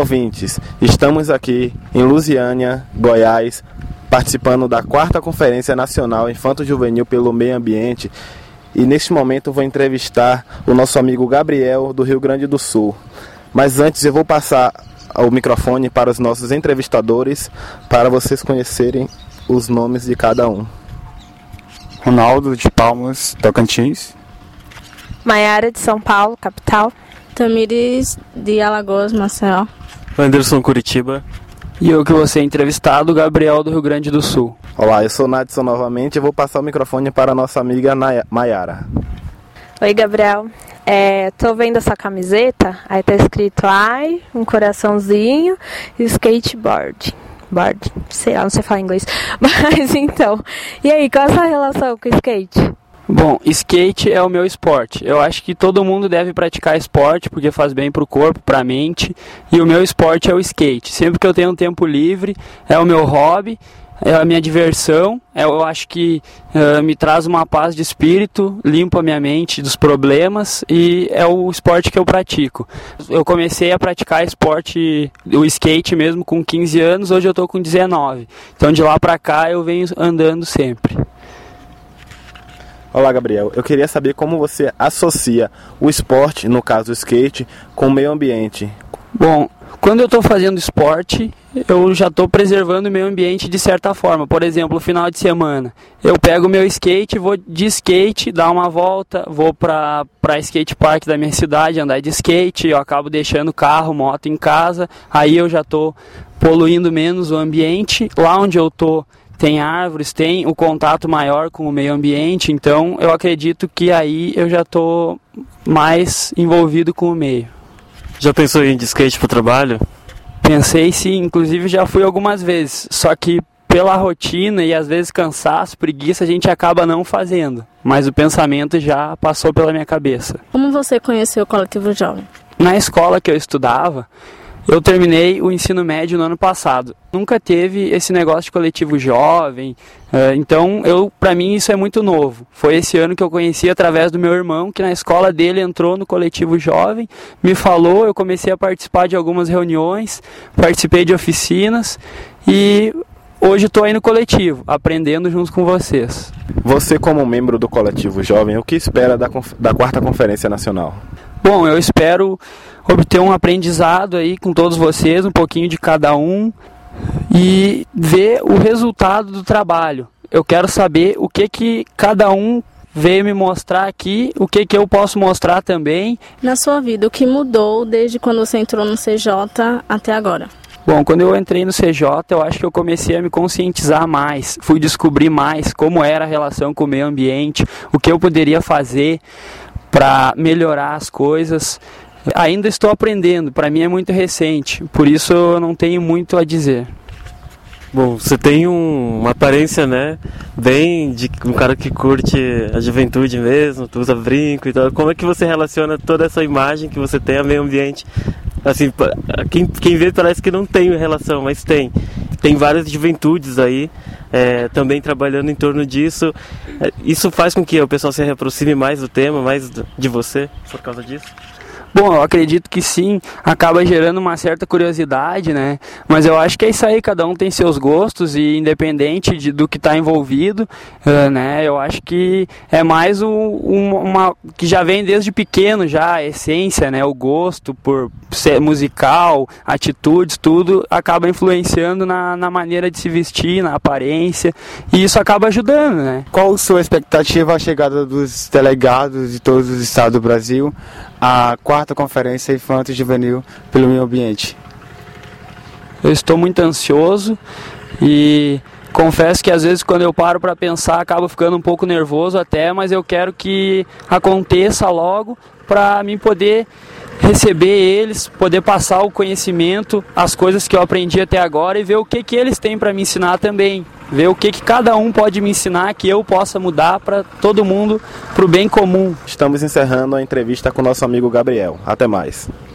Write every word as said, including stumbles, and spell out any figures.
Ouvintes, estamos aqui em Lusiânia, Goiás, participando da quarta Conferência Nacional Infanto-Juvenil pelo Meio Ambiente, e neste momento vou entrevistar o nosso amigo Gabriel, do Rio Grande do Sul. Mas antes eu vou passar o microfone para os nossos entrevistadores, para vocês conhecerem os nomes de cada um. Ronaldo de Palmas, Tocantins. Maiara de São Paulo, capital. Tamires de Alagoas, Maceió. Anderson, Curitiba. E eu que vou ser entrevistado, Gabriel, do Rio Grande do Sul. Olá, eu sou Nadson novamente e vou passar o microfone para a nossa amiga Maiara. Oi, Gabriel. É, tô vendo essa camiseta, aí tá escrito ai, um coraçãozinho e skateboard. Board, sei lá, não sei falar inglês. Mas então, e aí, qual é a sua relação com o skate? Bom, skate é o meu esporte. Eu acho que todo mundo deve praticar esporte porque faz bem pro corpo, pra mente. E o meu esporte é o skate. Sempre que eu tenho um tempo livre, é o meu hobby, é a minha diversão. Eu acho que uh, me traz uma paz de espírito, limpa a minha mente dos problemas e é o esporte que eu pratico. Eu comecei a praticar esporte, o skate mesmo, com quinze anos, hoje eu tô com dezenove. Então de lá pra cá eu venho andando sempre. Olá, Gabriel. Eu queria saber como você associa o esporte, no caso o skate, com o meio ambiente. Bom, quando eu estou fazendo esporte, eu já estou preservando o meio ambiente de certa forma. Por exemplo, no final de semana, eu pego o meu skate, vou de skate, dar uma volta, vou para para skate park da minha cidade, andar de skate, eu acabo deixando carro, moto em casa, aí eu já estou poluindo menos o ambiente. Lá onde eu estou tem árvores, tem o contato maior com o meio ambiente, então eu acredito que aí eu já estou mais envolvido com o meio. Já pensou em ir de skate pro trabalho? Pensei sim, inclusive já fui algumas vezes, só que pela rotina e às vezes cansaço, preguiça, a gente acaba não fazendo, mas o pensamento já passou pela minha cabeça. Como você conheceu o Coletivo Jovem? Na escola que eu estudava, eu terminei o ensino médio no ano passado. Nunca teve esse negócio de coletivo jovem, então eu, para mim isso é muito novo. Foi esse ano que eu conheci através do meu irmão, que na escola dele entrou no coletivo jovem, me falou, eu comecei a participar de algumas reuniões, participei de oficinas e hoje estou aí no coletivo, aprendendo junto com vocês. Você, como membro do coletivo jovem, o que espera da, da quarta Conferência Nacional? Bom, eu espero obter um aprendizado aí com todos vocês, um pouquinho de cada um, e ver o resultado do trabalho. Eu quero saber o que que cada um veio me mostrar aqui, o que que eu posso mostrar também. Na sua vida, o que mudou desde quando você entrou no C J até agora? Bom, quando eu entrei no C J, eu acho que eu comecei a me conscientizar mais, fui descobrir mais como era a relação com o meio ambiente, o que eu poderia fazer para melhorar as coisas. Ainda estou aprendendo, para mim é muito recente, por isso eu não tenho muito a dizer. Bom, você tem um, uma aparência, né, bem de um cara que curte a juventude mesmo, tu usa brinco e tal. Como é que você relaciona toda essa imagem que você tem ao meio ambiente? Assim, quem, quem vê parece que não tem relação, mas tem. Tem várias juventudes aí, é, também trabalhando em torno disso. Isso faz com que o pessoal se aproxime mais do tema, mais de você, por causa disso? Bom, eu acredito que sim, acaba gerando uma certa curiosidade, né? Mas eu acho que é isso aí, cada um tem seus gostos e independente de, do que está envolvido, uh, né? Eu acho que é mais um, um, uma que já vem desde pequeno já, a essência, né? O gosto por ser musical, atitudes, tudo acaba influenciando na, na maneira de se vestir, na aparência, e isso acaba ajudando, né? Qual a sua expectativa à chegada dos delegados de todos os estados do Brasil à quarta Conferência Infanto-Juvenil pelo Meio Ambiente? Eu estou muito ansioso e confesso que às vezes quando eu paro para pensar acabo ficando um pouco nervoso até, mas eu quero que aconteça logo para mim poder receber eles, poder passar o conhecimento, as coisas que eu aprendi até agora e ver o que, que eles têm para me ensinar também. Ver o que, que cada um pode me ensinar que eu possa mudar para todo mundo, para o bem comum. Estamos encerrando a entrevista com o nosso amigo Gabriel. Até mais.